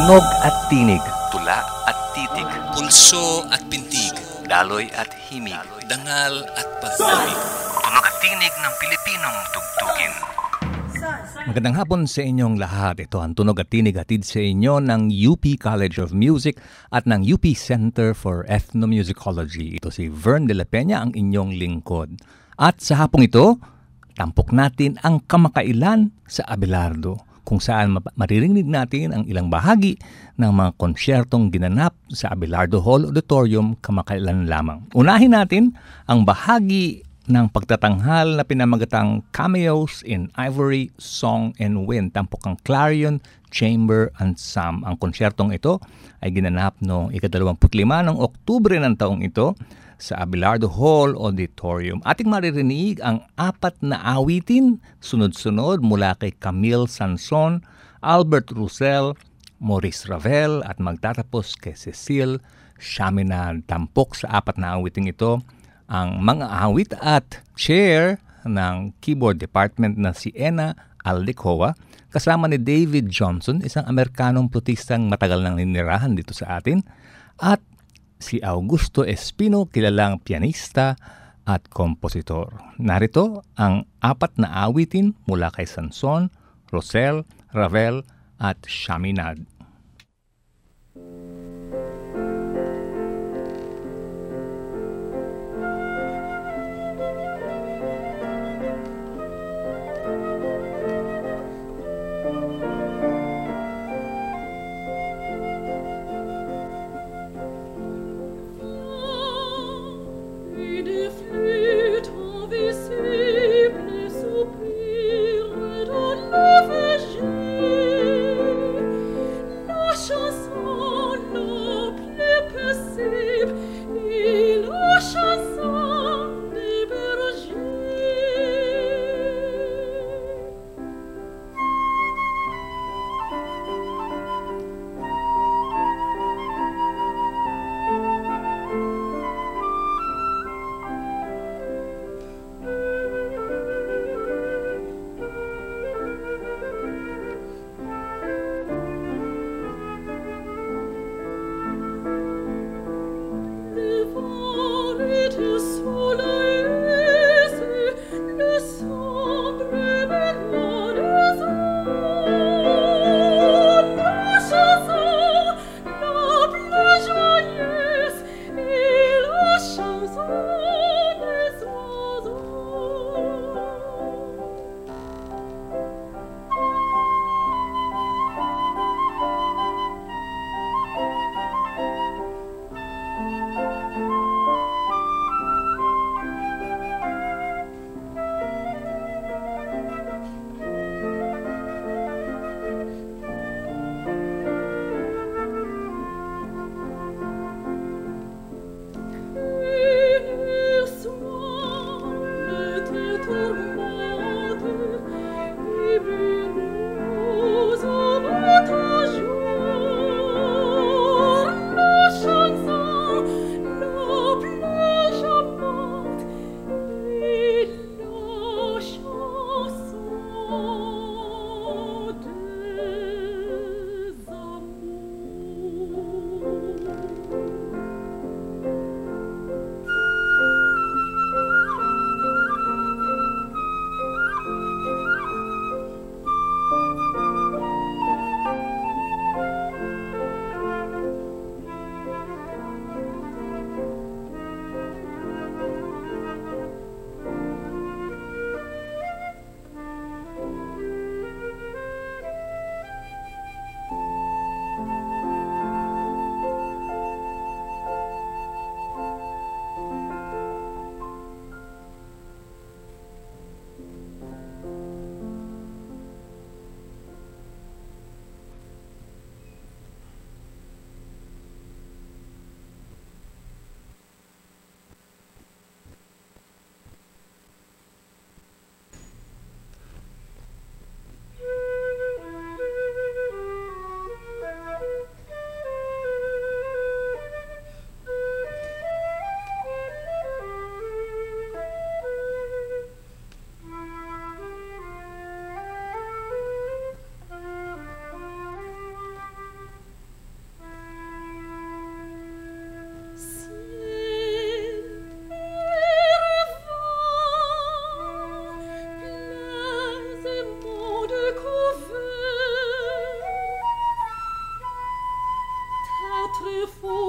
Tunog at tinig. Tula at titig. Pulso at pintig. Daloy at himig. Dangal at pag-ibig. Tunog at tinig ng Pilipinong tugtugin. Magandang hapon sa inyong lahat. Ito ang Tunog at Tinig hatid sa inyo ng UP College of Music at ng UP Center for Ethnomusicology. Ito si Vern de la Peña, ang inyong lingkod. At sa hapong ito, tampok natin ang kamakailan sa Abelardo, kung saan maririnig natin ang ilang bahagi ng mga konsyertong ginanap sa Abelardo Hall Auditorium kamakailan lamang. Unahin natin ang bahagi ng pagtatanghal na pinamagatang Cameos in Ivory, Song and Wind, tampok ang Clarion Chamber Ensemble. Ang konsyertong ito ay ginanap noong 25 ng Oktubre ng taong ito sa Abelardo Hall Auditorium. Ating maririnig ang 4 na awitin sunod-sunod mula kay Camille Sanson, Albert Roussel, Maurice Ravel at magtatapos kay Cecile Chaminade. Tampok sa 4 na awiting ito ang mga awit at chair ng keyboard department na si Ena Aldecoa kasama ni David Johnson, isang Amerikanong plutistang matagal nang ninirahan dito sa atin, at si Augusto Espino, kilalang pianista at kompositor. Narito ang 4 na awitin mula kay Sanson, Roussel, Ravel at Chaminade.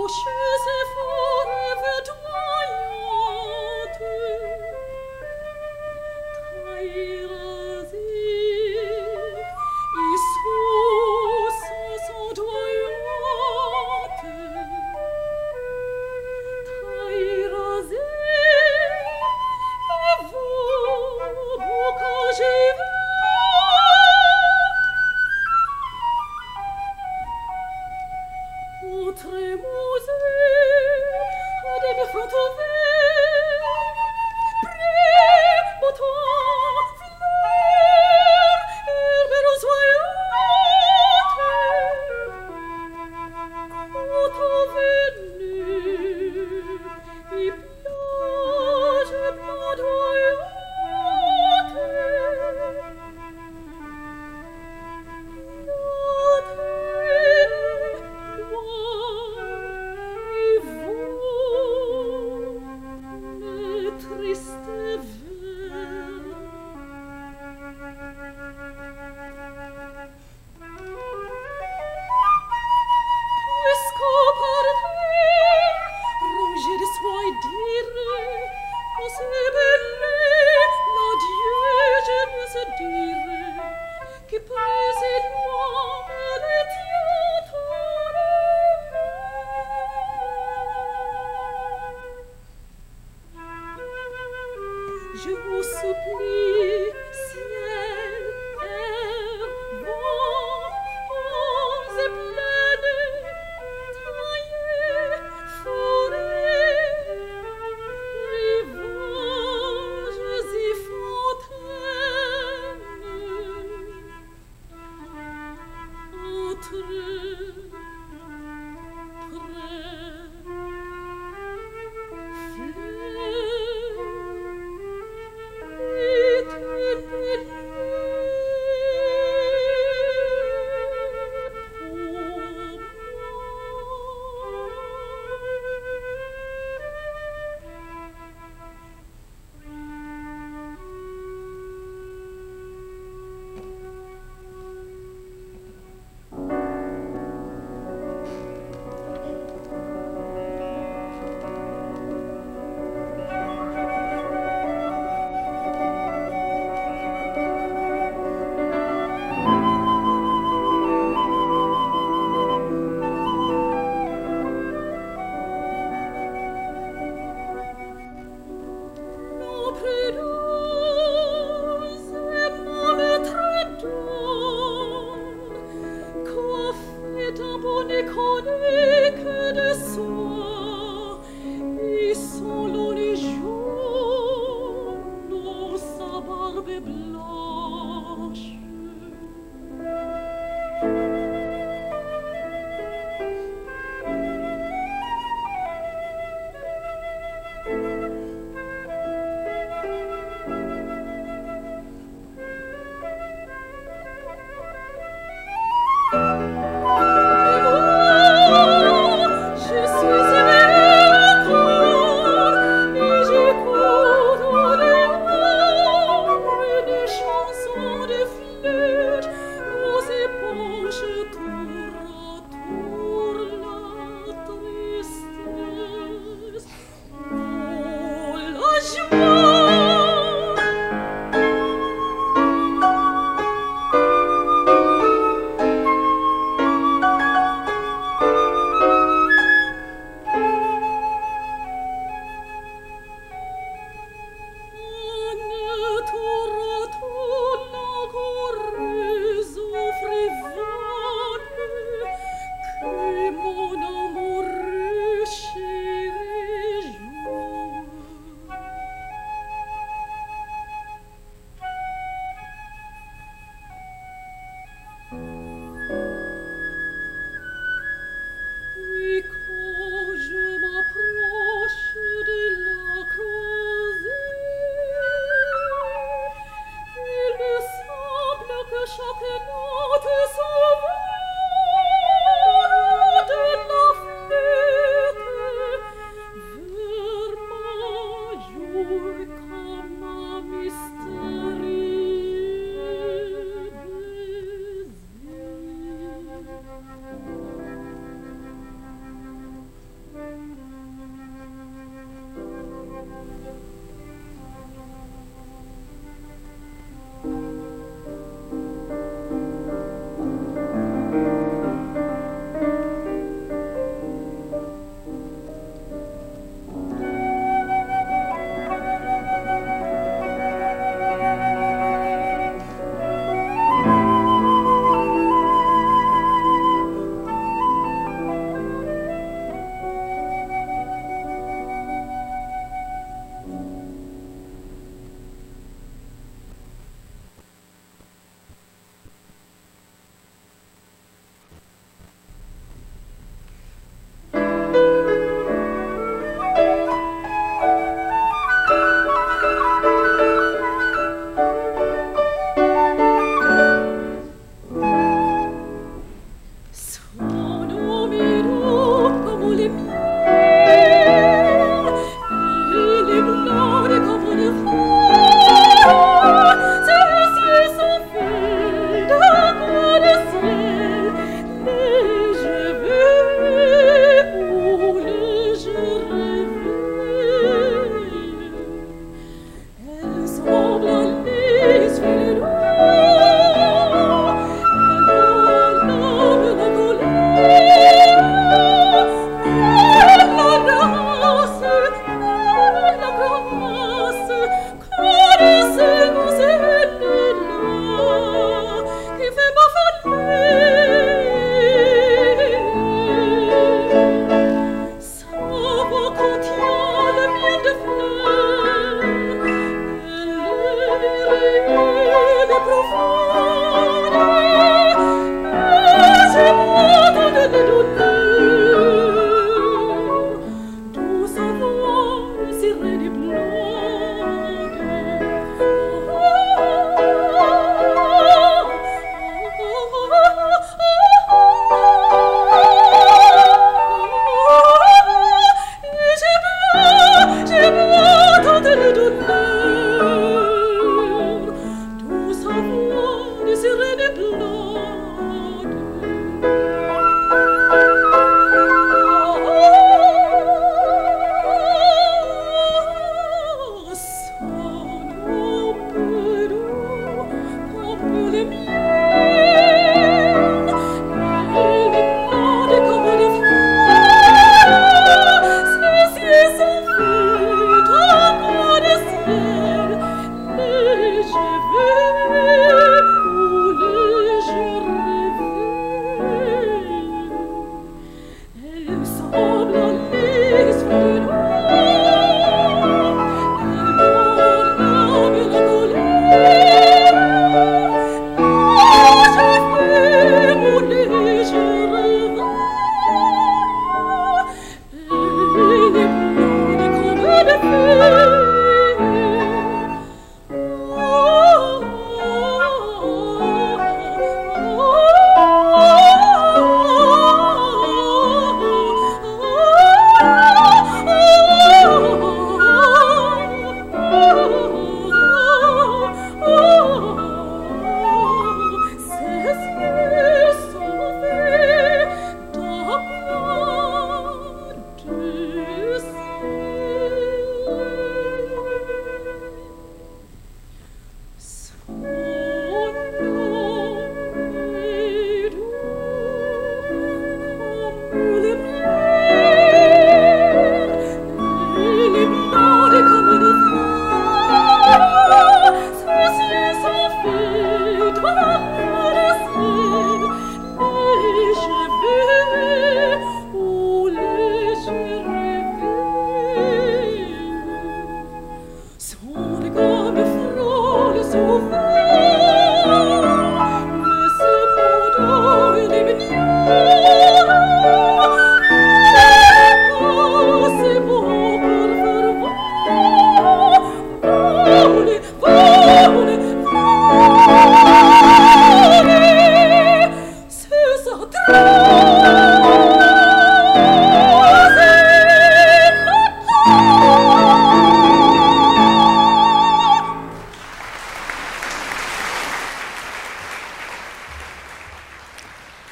rocheuse et forêt verdoyante, trahirasi, Isus ondoyante, trahirasi, et vous, bocage Tremose ad me frontove Premoto fleur Erbero soyate Coto venu I piace pladoyate Che prese l'uomo Je vous supplie, ciel, air, vent, ondes et planètes, taillez, forêts, rivages et fontaines, entrez,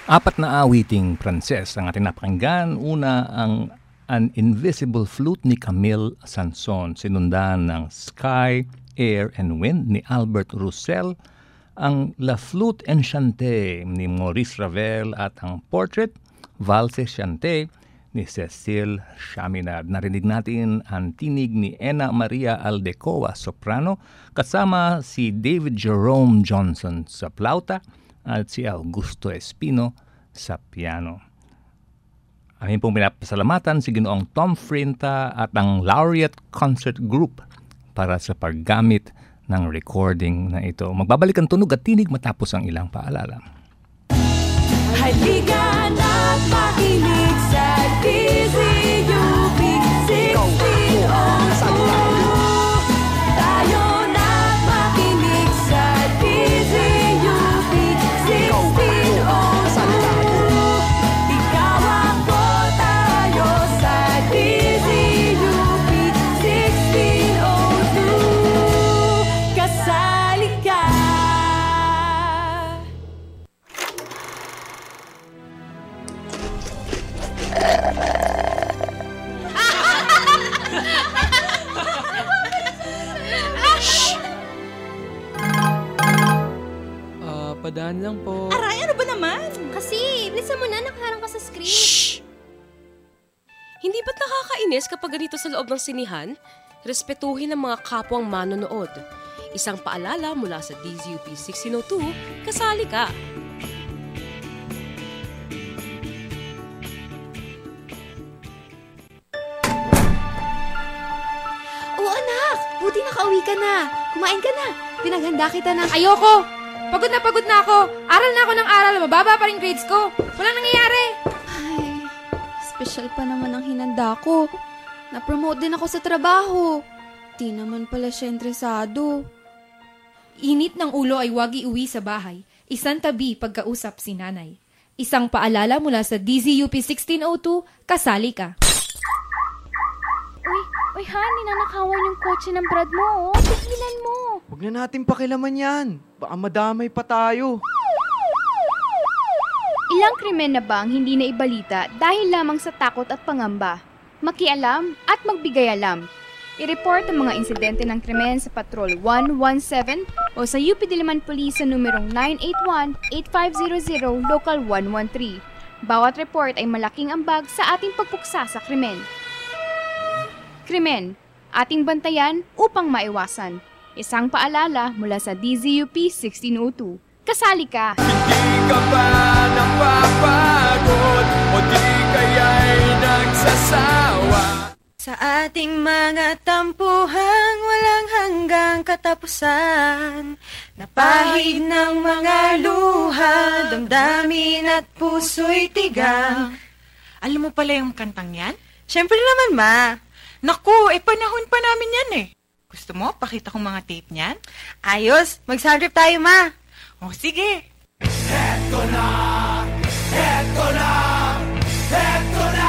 Apat na awiting Pranses ang ating napakinggan. Una ang An Invisible Flute ni Camille Sanson, sinundan ng Sky, Air and Wind ni Albert Roussel, ang La Flute Enchantée ni Maurice Ravel at ang Portrait, Valse Chantée ni Cecile Chaminade. Narinig natin ang tinig ni Ena Maria Aldecoa, soprano, kasama si David Jerome Johnson sa flauta at si Augusto Espino sa piano. Aming pong pinapasalamatan si Ginoong Tom Frinta at ang Laureate Concert Group para sa paggamit ng recording na ito. Magbabalik ang tunog at tinig matapos ang ilang paalala. Halika na't makinig sa DZUP 1602. Tayo na't makinig sa DZUP 1602. Ikaw ako, tayo sa DZUP 1602. Kasali ka. Padaan lang po. Aray, ano ba naman? Kasi, bilisan mo na, nakaharang ka sa screen. Shh! Hindi ba't nakakainis kapag ganito sa loob ng sinihan? Respetuhin ang mga kapwang manonood. Isang paalala mula sa DZUP 1602, kasali ka. Oo anak, buti nakauwi ka na. Kumain ka na. Pinaghanda kita ng... Ayoko! Pagod na ako. Aral na ako ng aral. Mababa pa rin grades ko. Walang nangyayari. Ay, special pa naman ang hinanda ko. Na-promote din ako sa trabaho. Di naman pala siya interesado. Init ng ulo ay wag iuwi sa bahay. Isang tabi pagkausap si nanay. Isang paalala mula sa DZUP 1602, kasali ka. Uy, Han, ninanakawan yung kotse ng Brad mo, oh. Tigilan mo. Huwag na natin pakilaman yan. Baka madamay pa tayo. Ilang krimen na ba ang hindi na ibalita dahil lamang sa takot at pangamba? Makialam at magbigay alam. I-report ang mga insidente ng krimen sa Patrol 117 o sa UP Diliman Police sa numerong 981-8500 Local 113. Bawat report ay malaking ambag sa ating pagpuksa sa krimen. Krimen, ating bantayan upang maiwasan. Isang paalala mula sa DZUP 1602. Kasali ka! Hindi ka ba napapagod o di kaya'y nagsasawa? Sa ating mga tampuhang walang hanggang katapusan, napahid ng mga luha, damdamin at puso'y tigang. Alam mo pala yung kantang yan? Siyempre naman, Ma. Naku, panahon pa namin yan eh. Gusto mo, pakita kong mga tape niyan? Ayos, mag-soundtrip tayo, Ma. O sige. Eto na! Eto na! Eto na!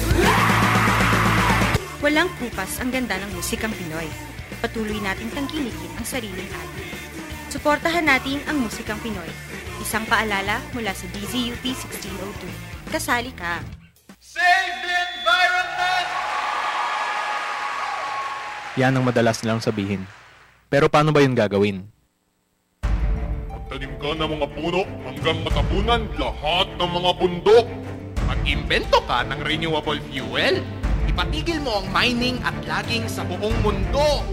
Walang kupas ang ganda ng musikang Pinoy. Patuloy nating tangkilikin ang sariling atin. Suportahan natin ang musikang Pinoy. Isang paalala mula sa DZUP 1602. Kasali ka! Save the environment! Yan ang madalas nilang sabihin. Pero paano ba yun gagawin? Magtanim ka ng mga puno hanggang matabunan lahat ng mga bundok. Mag-imbento ka ng renewable fuel. Ipatigil mo ang mining at logging sa buong mundo.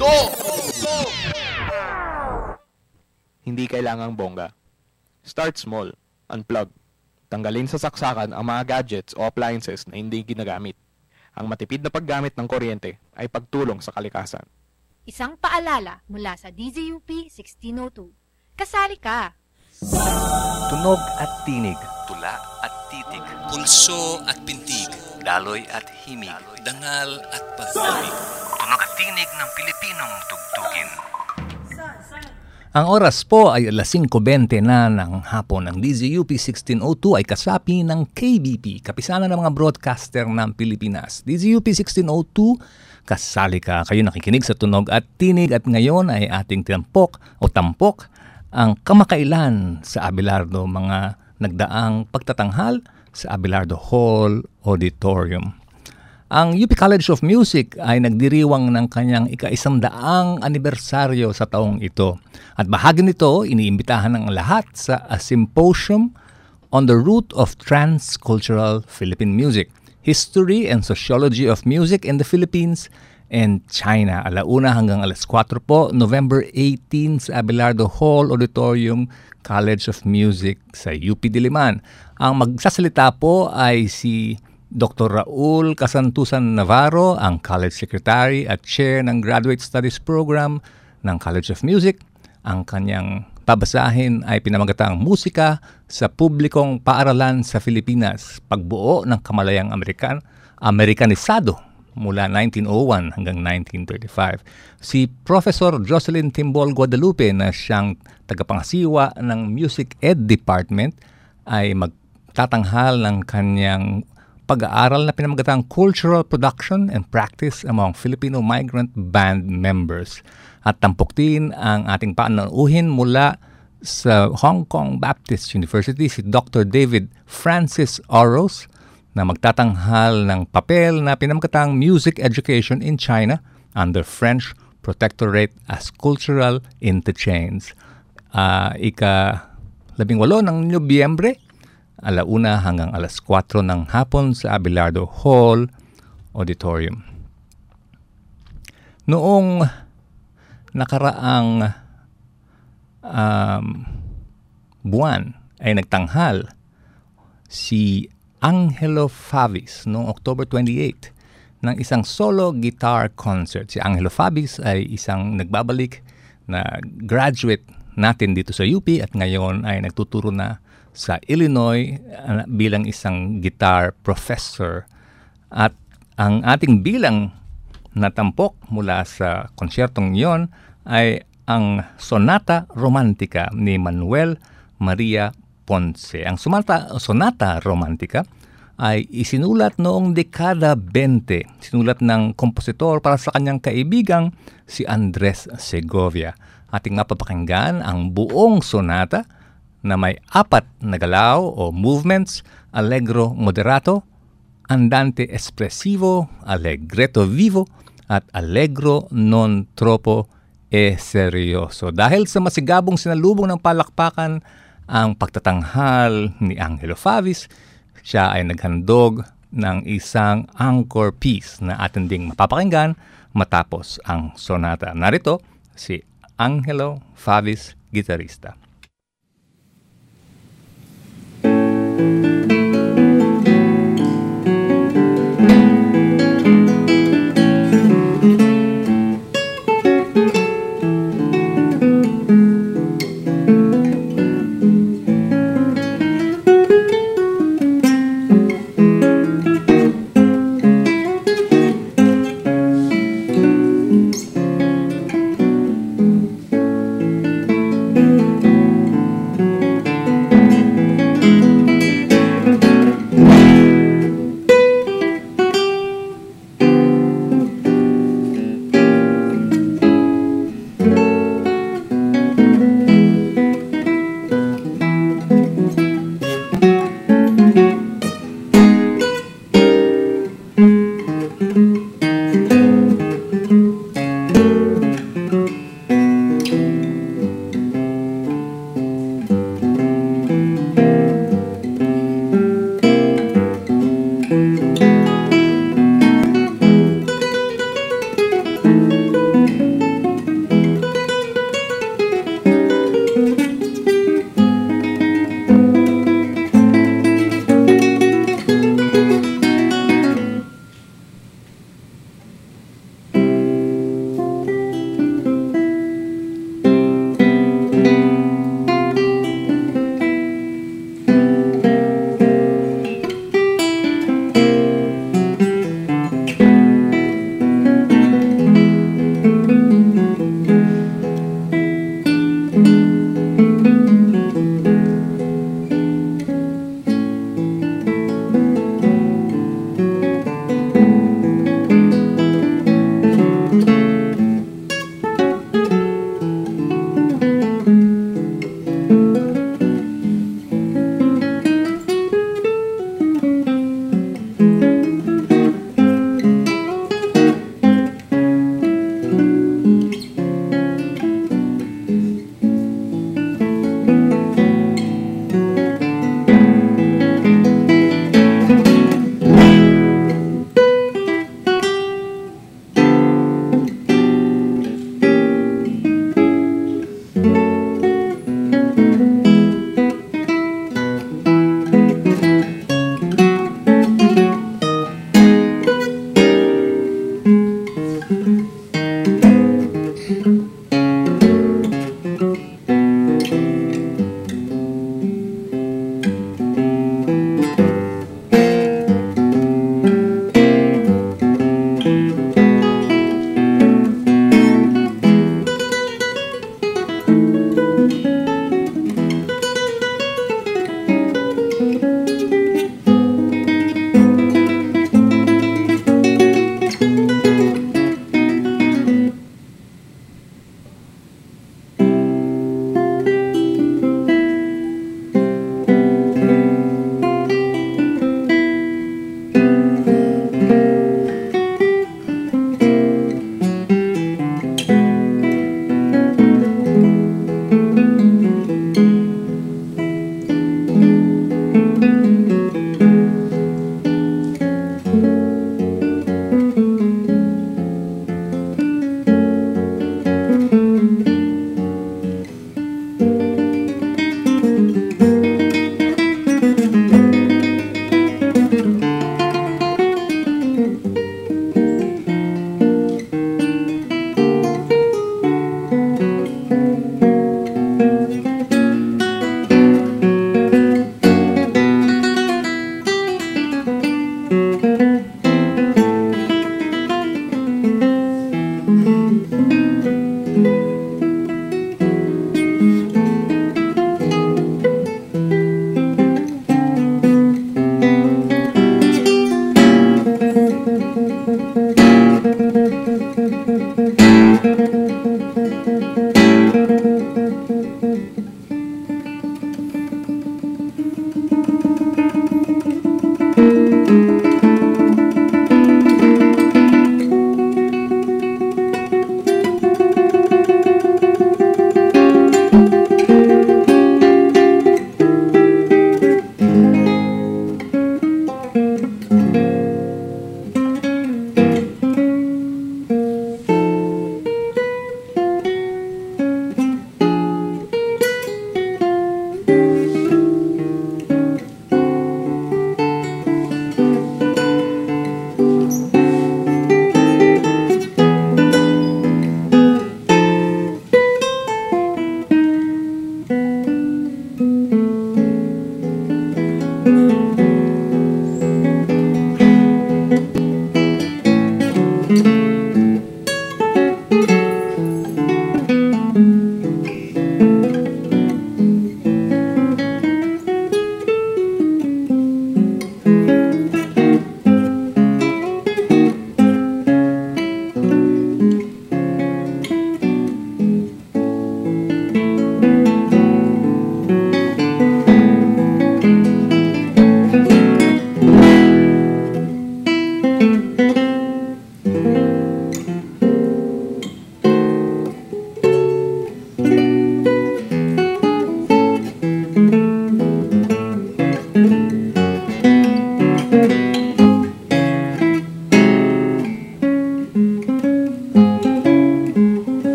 Hindi kailangang bongga. Start small. Unplug. Tanggalin sa saksakan ang mga gadgets o appliances na hindi ginagamit. Ang matipid na paggamit ng kuryente ay pagtulong sa kalikasan. Isang paalala mula sa DZUP 1602. Kasali ka! Tunog at tinig. Tula at titig. Pulso at pintig. Daloy at himig. Dangal at pag-ibig. Tunog at tinig ng Pilipinong tugtugin. Ang oras po ay 5:20 na ng hapon. Ang DZUP 1602 ay kasapi ng KBP, Kapisanan ng mga Broadcaster ng Pilipinas. DZUP 1602, kasali ka. Kayo nakikinig sa Tunog at Tinig at ngayon ay ating tampok ang kamakailan sa Abelardo, mga nagdaang pagtatanghal sa Abelardo Hall Auditorium. Ang UP College of Music ay nagdiriwang ng kanyang ika-100 anibersaryo sa taong ito. At bahagi nito, iniimbitahan ng lahat sa a symposium on the root of transcultural Philippine music, history and sociology of music in the Philippines and China. 1:00 hanggang 4:00 po, November 18 sa Abelardo Hall Auditorium, College of Music sa UP Diliman. Ang magsasalita po ay si Dr. Raul Casantusan Navarro, ang College Secretary at Chair ng Graduate Studies Program ng College of Music. Ang kanyang babasahin ay pinamagatang Musika sa Publikong Paaralan sa Pilipinas, Pagbuo ng Kamalayang Amerikanisado mula 1901 hanggang 1935. Si Professor Jocelyn Timbol Guadalupe na siyang tagapangasiwa ng Music Ed Department ay magtatanghal ng kanyang pag-aaral na pinamagatang Cultural Production and Practice among Filipino Migrant Band Members. At tampok din ang ating panauhin mula sa Hong Kong Baptist University si Dr. David Francis Oros na magtatanghal ng papel na pinamagatang Music Education in China under French Protectorate as Cultural Interchange. Ika-18 ng Nobyembre, 1:00 hanggang 4:00 ng hapon sa Abelardo Hall Auditorium. Noong nakaraang buwan ay nagtanghal si Angelo Favis noong October 28 ng isang solo guitar concert. Si Angelo Favis ay isang nagbabalik na graduate natin dito sa UP at ngayon ay nagtuturo na sa Illinois bilang isang guitar professor. At ang ating bilang natampok mula sa konsyertong iyon ay ang Sonata Romantica ni Manuel Maria Ponce. Ang Sonata Romantica ay isinulat noong dekada 20. Sinulat ng kompositor para sa kanyang kaibigang si Andres Segovia. Ating mapapakinggan ang buong sonata na may 4 na galaw o movements: allegro moderato, andante espressivo, allegretto vivo, at allegro non troppo e seryoso. Dahil sa masigabong sinalubong ng palakpakan ang pagtatanghal ni Angelo Favis, siya ay naghandog ng isang encore piece na atin ding mapapakinggan matapos ang sonata. Narito si Angelo Favis, gitarista.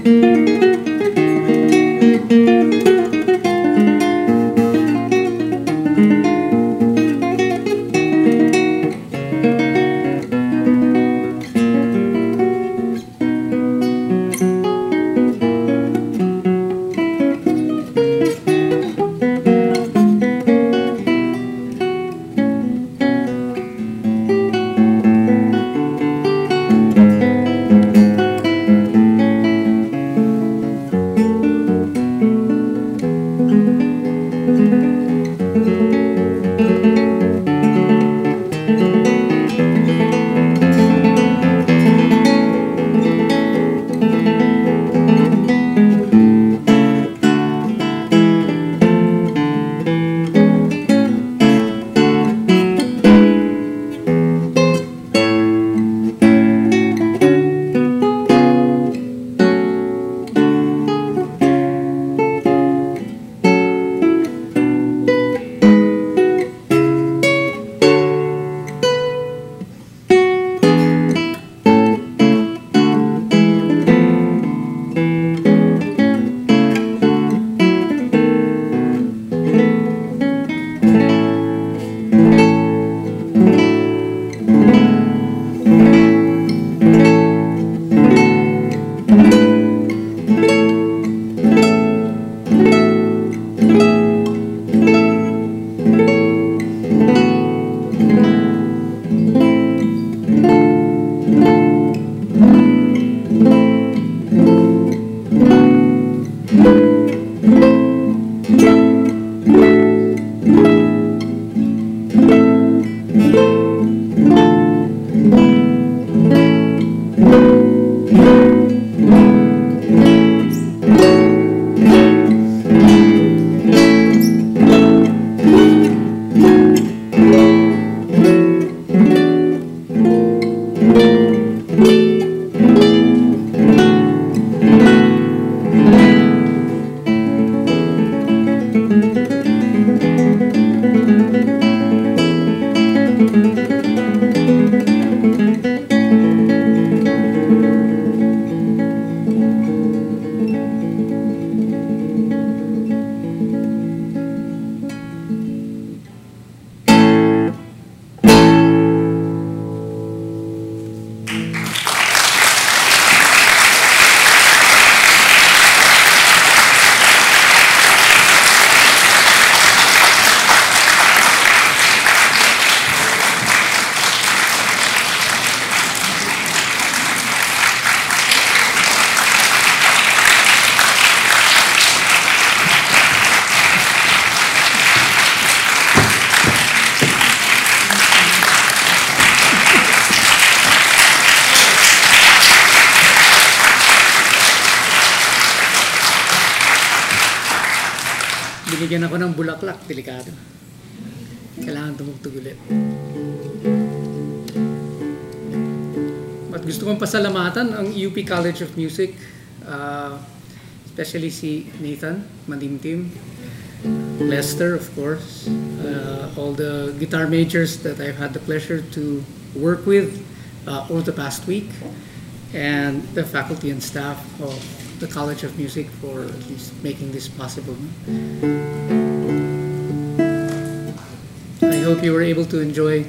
Binigyan ako ng bulaklak, delikado. Kailangan tumugtog ulit. At gusto kong pasalamatan ang UP College of Music, especially si Nathan Mandimtim, Lester, of course, all the guitar majors that I've had the pleasure to work with over the past week, and the faculty and staff of the College of Music for at least making this possible. I hope you were able to enjoy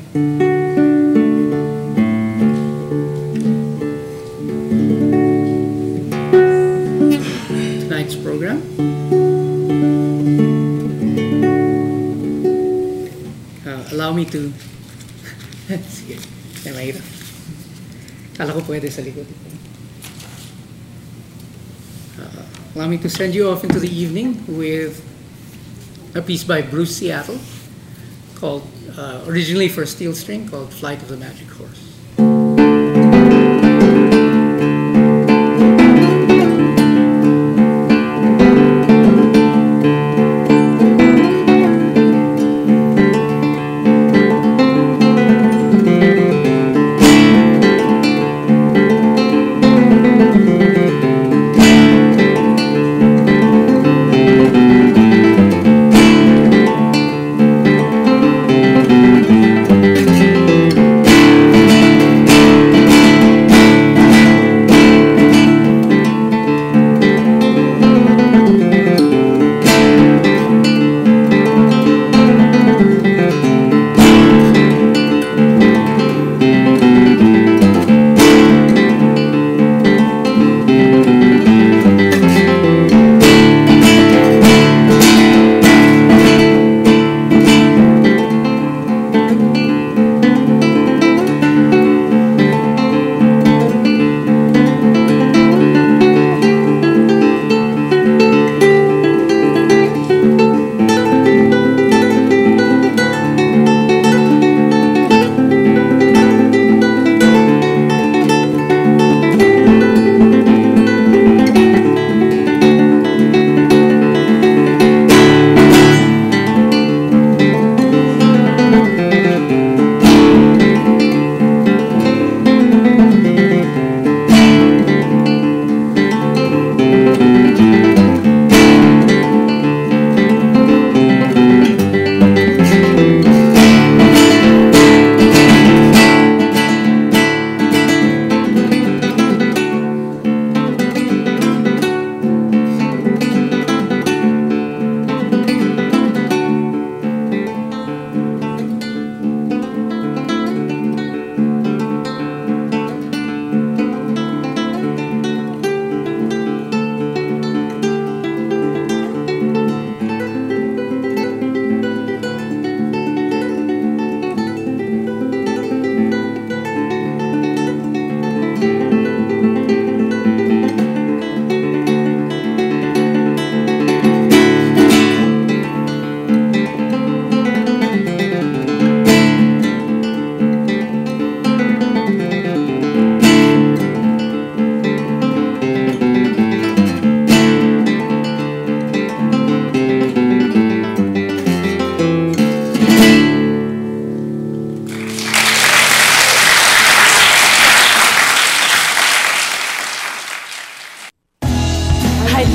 tonight's program. Allow me to sige, kaya mahirap. Kala ko pwede sa likod. Allow me to send you off into the evening with a piece by Bruce Seattle called, originally for steel string, called Flight of the Magic Horse.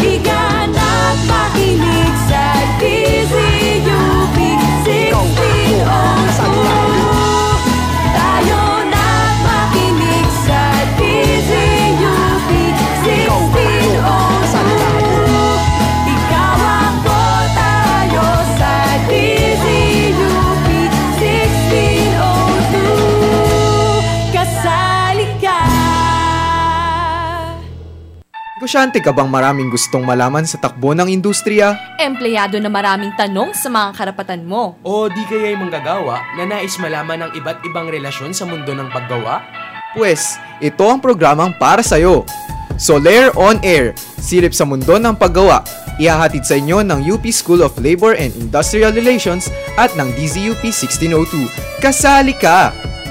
Halika na't makinig sa DZUP 1602. Tayo na't makinig sa DZUP 1602. Ikaw ako, tayo sa DZUP 1602. Kasali ka. Negosyante ka bang maraming gustong malaman sa takbo ng industriya? Empleyado na maraming tanong sa mga karapatan mo. O di kaya'y manggagawa na nais malaman ang iba't ibang relasyon sa mundo ng paggawa? Pwes, ito ang programang para sa'yo. Soler On Air, silip sa mundo ng paggawa. Ihahatid sa inyo ng UP School of Labor and Industrial Relations at ng DZUP 1602. Kasali ka!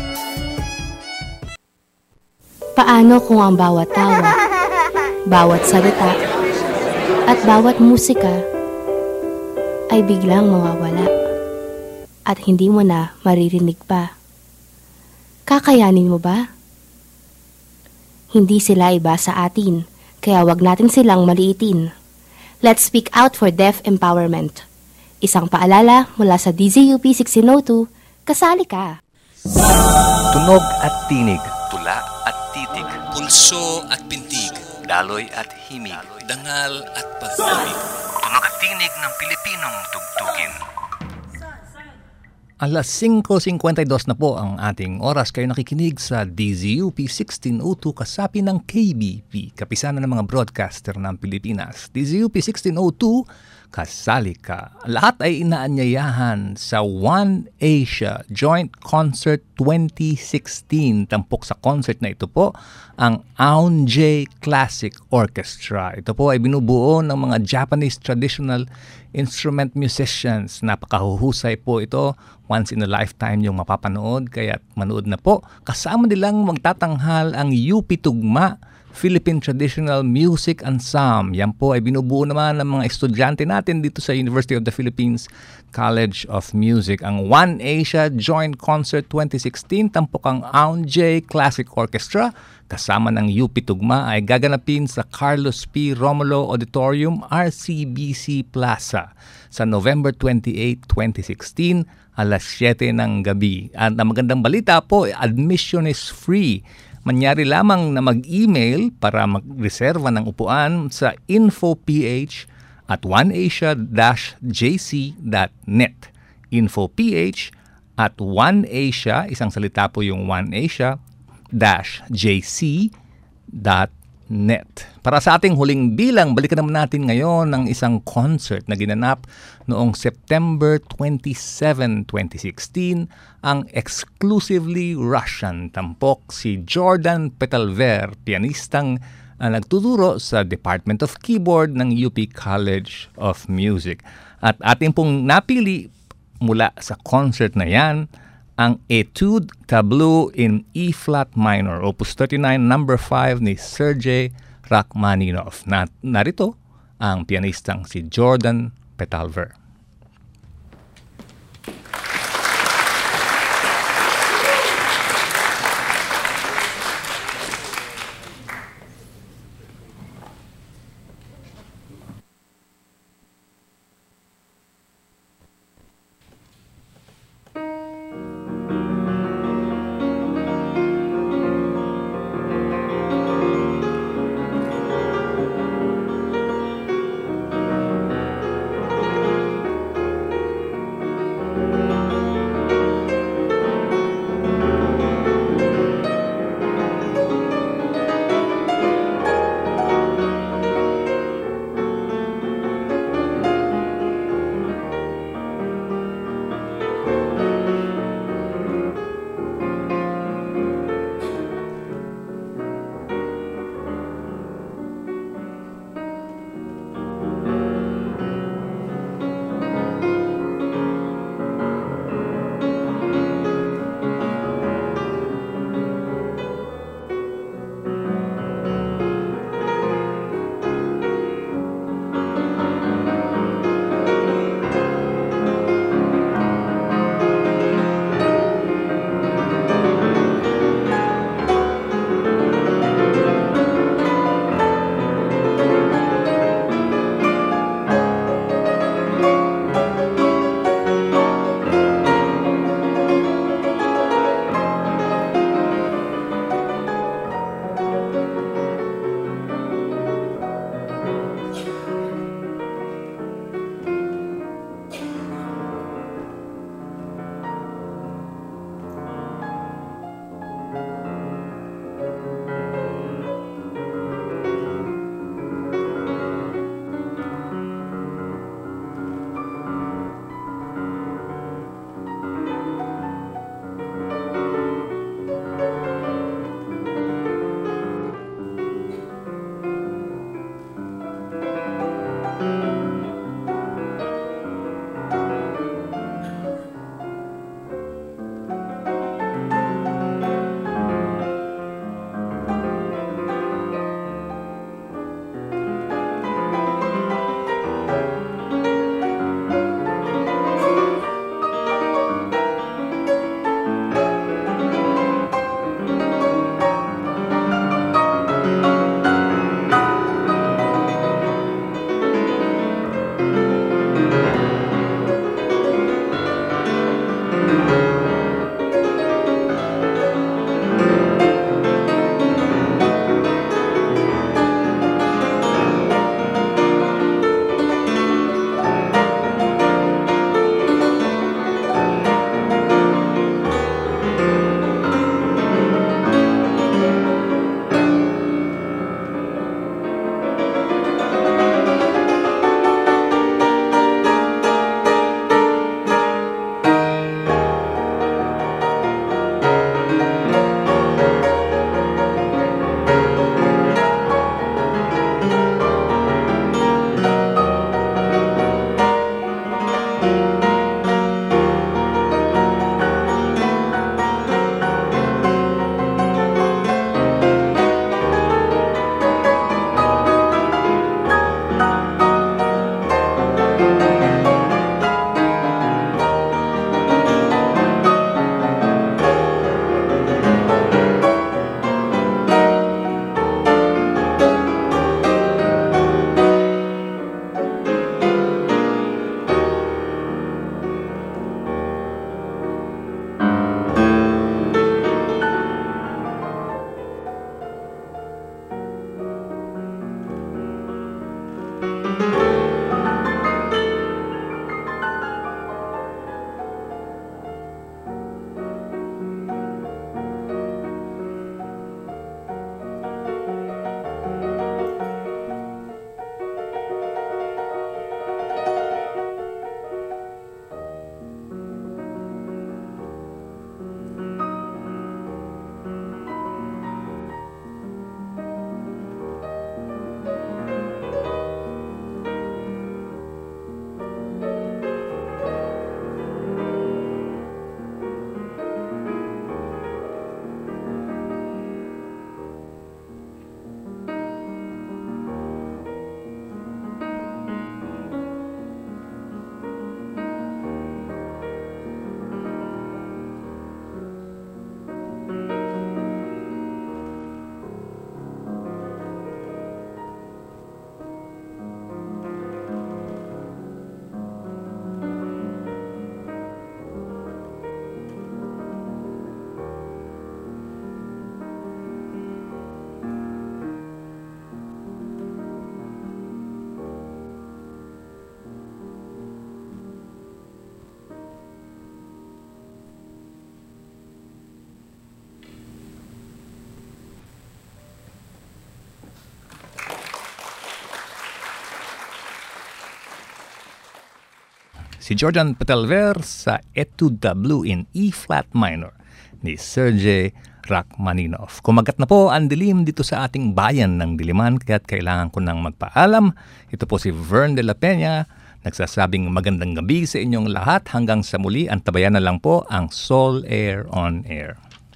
Paano kung ang bawat tawa, bawat salita, at bawat musika ay biglang mawawala at hindi mo na maririnig pa? Kakayanin mo ba? Hindi sila iba sa atin, kaya wag natin silang maliitin. Let's speak out for deaf empowerment. Isang paalala mula sa DZUP 1602, kasali ka! Tunog at tinig. Tula at titig. Pulso at pintig. Daloy at himig. Dangal at pag-ibig. Tunog at tinig ng Pilipinong tugtugin. Alas 5:52 na po ang ating oras. Kayo nakikinig sa DZUP 1602 kasapi ng KBP, Kapisanan ng mga Broadcaster ng Pilipinas. DZUP 1602, kasali ka. Lahat ay inaanyayahan sa One Asia Joint Concert 2016. Tampok sa concert na ito po ang Aun J Classic Orchestra. Ito po ay binubuo ng mga Japanese traditional instrument musicians. Napakahuhusay po ito. Once in a lifetime yung mapapanood, kaya manood na po. Kasama nilang magtatanghal ang UP Tugma Philippine Traditional Music Ensemble. Yan po ay binubuo naman ng mga estudyante natin dito sa University of the Philippines College of Music. Ang One Asia Joint Concert 2016, tampok ang Aun J Classic Orchestra kasama ng UP Tugma ay gaganapin sa Carlos P. Romulo Auditorium, RCBC Plaza sa November 28, 2016, alas 7 ng gabi. At ang magandang balita po, admission is free. Manyari lamang na mag-email para mag-reserva ng upuan sa infoph@oneasia-jc.net. infoph@oneasia, isang salita po yung oneasia-jc.net. Para sa ating huling bilang, balikan naman natin ngayon ng isang concert na ginanap noong September 27, 2016, ang exclusively Russian tampok si Jordan Petalver, pianistang nagtuturo sa Department of Keyboard ng UP College of Music. At ating pong napili mula sa concert na yan, ang Etude Tableau in E-flat minor, Opus 39, number 5 ni Sergei Rachmaninov. Narito ang pianistang si Jordan Petalver. Si Georgian Petelver sa Etude Blue in E-flat minor ni Sergei Rachmaninoff. Kumagat na po ang dilim dito sa ating bayan ng Diliman, kaya't kailangan ko nang magpaalam. Ito po si Vern de la Peña, nagsasabing magandang gabi sa inyong lahat. Hanggang sa muli, antabayan na lang po ang Soul Air on Air.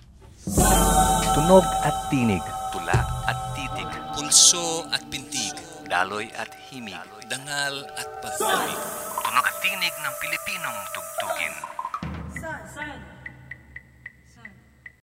Tunog at tinig. Tula at titig. Pulso at pintig. Daloy at himig. Dangal at pag-ibig. Tunog at tinig ng Pilipinong tugtugin.